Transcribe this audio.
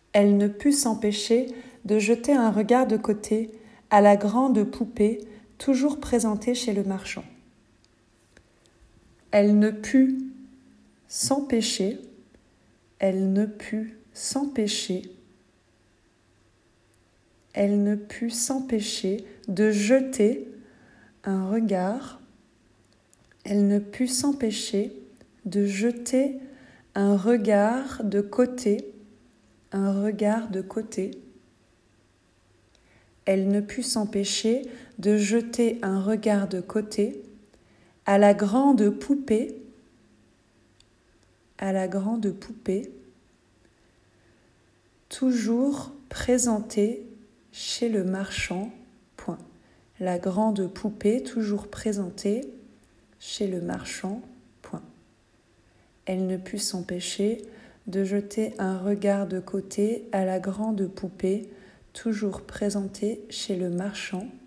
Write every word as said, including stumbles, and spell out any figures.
Elle ne put s'empêcher de jeter un regard de côté à la grande poupée toujours présentée chez le marchand. Elle ne put s'empêcher, elle ne put s'empêcher, elle ne put s'empêcher de jeter un regard, elle ne put s'empêcher de jeter un regard de côté, un regard de côté. Elle ne put s'empêcher de jeter un regard de côté à la grande poupée, à la grande poupée, toujours présentée chez le marchand, point. La grande poupée toujours présentée chez le marchand, point. Elle ne put s'empêcher de jeter un regard de côté à la grande poupée toujours présentée chez le marchand,